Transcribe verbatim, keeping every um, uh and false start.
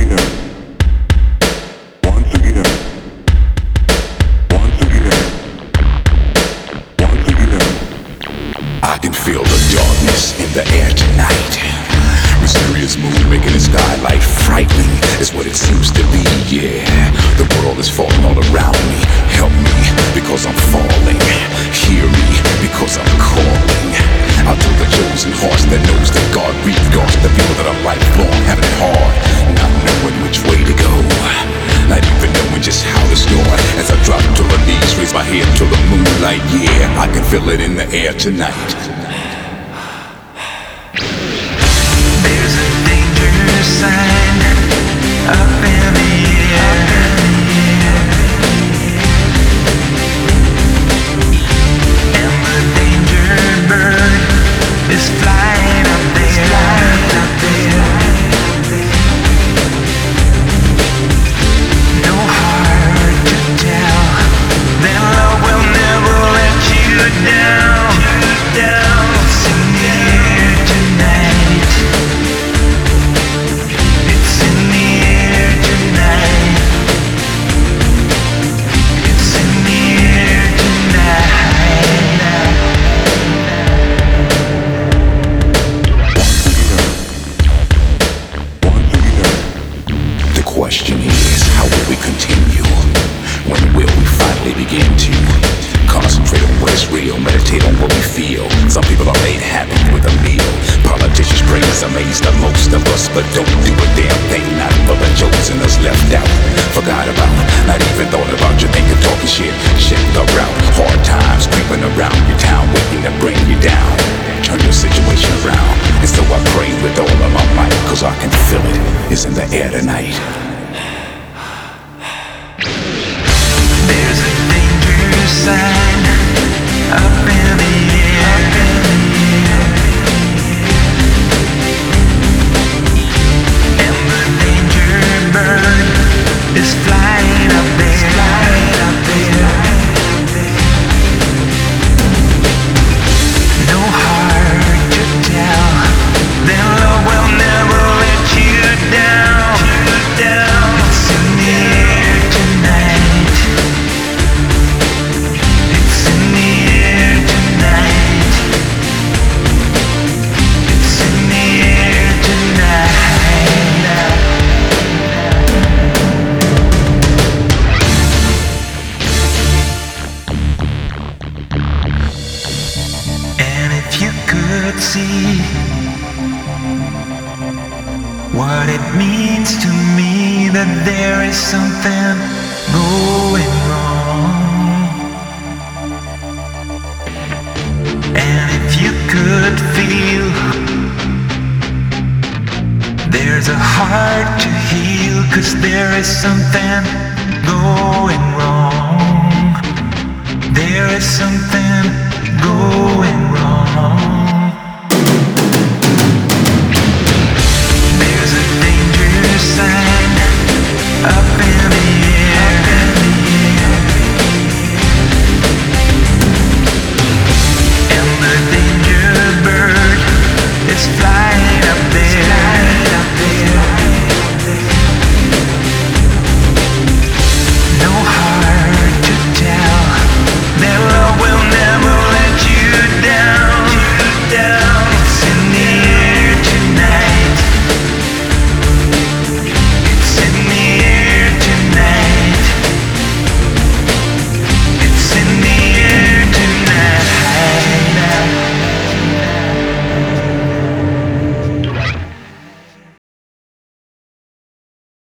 Feel it in the air tonight. There's a danger sign up in the air. And the danger bird is flying up there, flying up there. No hard to tell, then love will never let you down, down. It's in the air tonight. It's in the air tonight. It's in the air tonight. The question is, how will we continue? When will we finally begin to concentrate on what is real, meditate on what we feel? Some people are made happy with a meal. Politicians praise amaze the most of us, but don't do a damn thing. Not for the chosen, us left out, forgot about, not even thought about. You think you're talking shit, shit the route. Hard times creeping around your town, waiting to bring you down. Turn your situation around, and so I pray with all of my might, cause I can feel it, it's in the air tonight. There's a danger sign up in the air. And the danger bird is flying up there, flying up there. No hard to tell, then love will never let you down, down. It's in the air tonight. It's in the air tonight. It's in the air tonight. And if you could see what it means to me that there is something going wrong. And if you could feel there's a heart to heal, 'cause there is something going wrong. There is something going